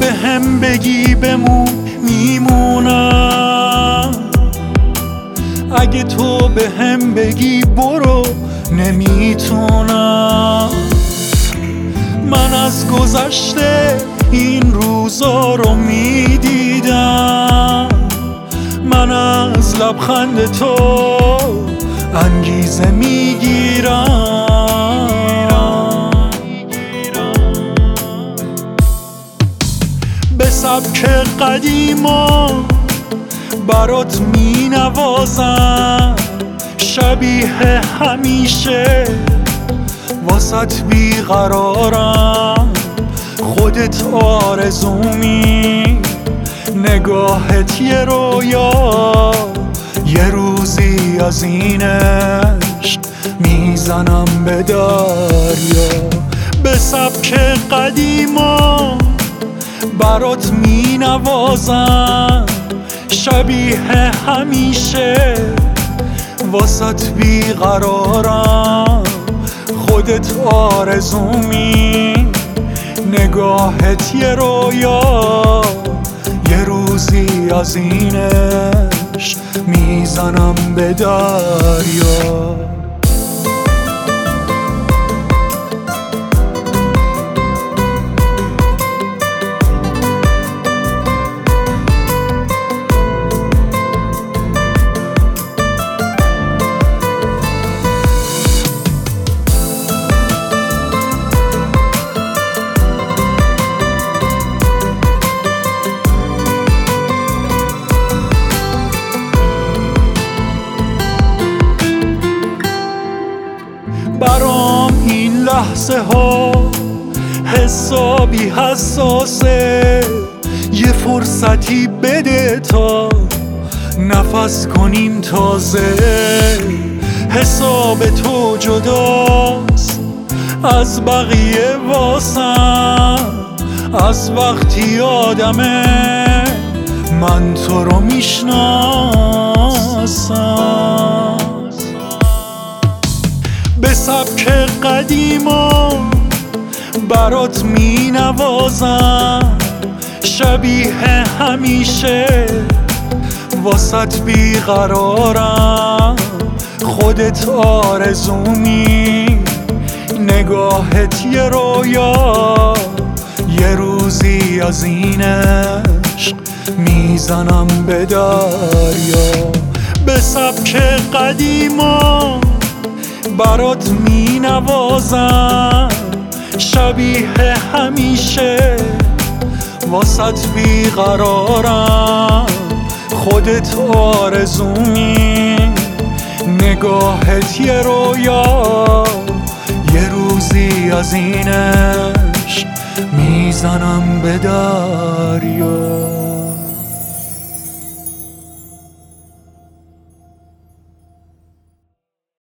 هم بگی بمون میمونم، اگه تو به هم بگی برو نمیتونم. من از گذشته این روزا رو میدیدم، من از لبخند تو انگیزه میگیرم. به سبک قدیما برات می نوازم، شبیه همیشه واسط بیقرارم. خودت آرزومی، نگاهت یه رویا، یه روزی از این عشق میزنم به دریا. به سبک قدیما برات می نوازم، شبیه همیشه واسط بیقرارم. خودت آرزومی، نگاهت یه رویا، یه روزی از این عشق میزنم به دریا. برام این لحظه ها حسابی حساسه، یه فرصتی بده تا نفس کنیم تازه. حساب تو جداست از بقیه واسم، از وقتی آدمه من تو رو میشناسم. به سبک قدیما برات می نوازم، شبیه همیشه واسط بیقرارم. خودت آرزومی، نگاهت یه رویا، یه روزی از این عشق میزنم به دریا. به سبک قدیما برات می نوازم، شبیه همیشه واسط بیقرارم. خودت آرزومی، نگاهت یه رویا، یه روزی از این عشق میزنم به دریا.